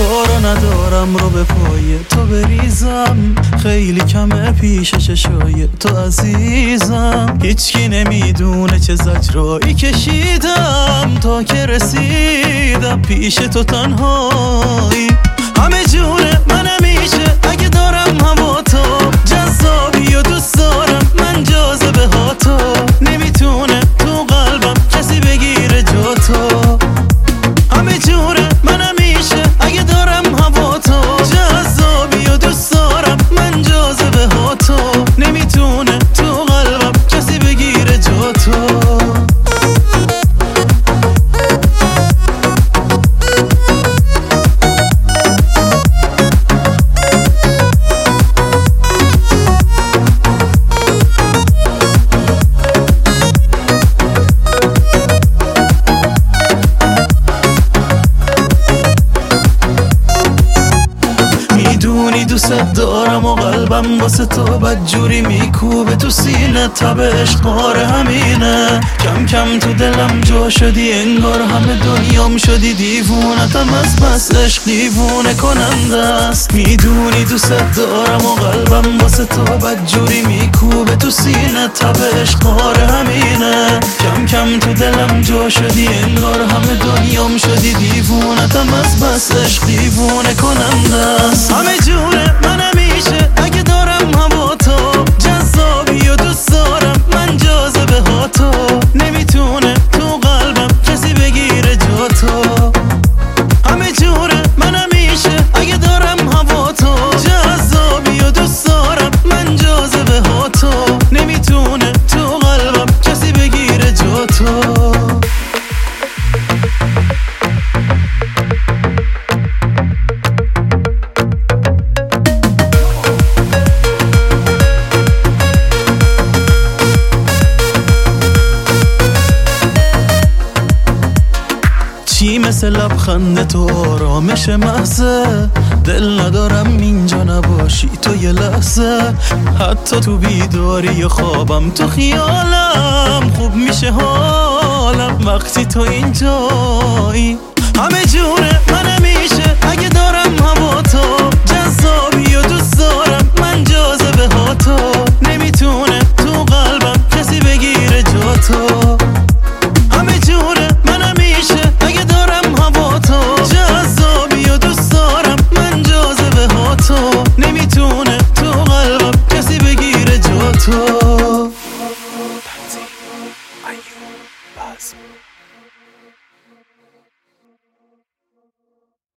کارو ندارم رو به پای تو بریزم، خیلی کمه پیش چشای تو عزیزم. هیچکی نمیدونه چه زجرایی کشیدم تا که رسیدم پیش تو تنهایی. همه جوره من همیشه اگه دارم هوا تو، جذابی و دوست دارم من جاذبه ها تو، نمیتونه تو قلبم کسی بگیره جا تو. همه جوره من همیشه اگه دارم هوا تو، جذابی و دوست دارم من جاذبه ها تو، نمیتونه تو قلبم کسی بگیره جا تو. دوست دارم و قلبم واسه تو بدجوری میکوبه تو سینه، تب عشقاره همینه. کم کم تو دلم جا شدی، انگار همه دنیام شدی دیوونتم از بس عشق دیوونه کننده است. میدونی دوست دارم و قلبم واسه تو بدجوری میکوبه تو سینه، تب عشقاره همینه. کم کم تو دلم جا شدی، انگار همه دنیام شدی دیوونتم از بس عشق دیوونه کننده است. همه جوره من همیشه اگه دارم هوا تو، جذابی و دوست دارم من جاذبه ها تو، نمیتونه تو قلبم کسی بگیره جا تو. همه جوره من همیشه اگه دارم هوا تو، جذابی و دوست دارم من جاذبه ها تو، نمیتونه تو قلبم کسی بگیره جا تو. چی مثل لبخند تو آرامش محضه، دل ندارم اینجا نباشی تو یه لحظه. حتی تو بیداری خوابم تو خیالم خوب میشه حالم وقتی تو اینجایی. همه جوره من همیشه